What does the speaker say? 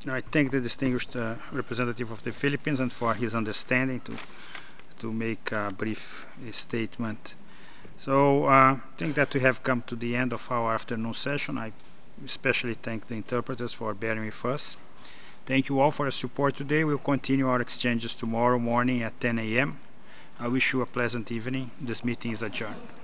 I thank the distinguished representative of the Philippines and for his understanding to make a brief statement. So I think that we have come to the end of our afternoon session. I especially thank the interpreters for bearing with us. Thank you all for your support today. We'll continue our exchanges tomorrow morning at 10 a.m. I wish you a pleasant evening. This meeting is adjourned.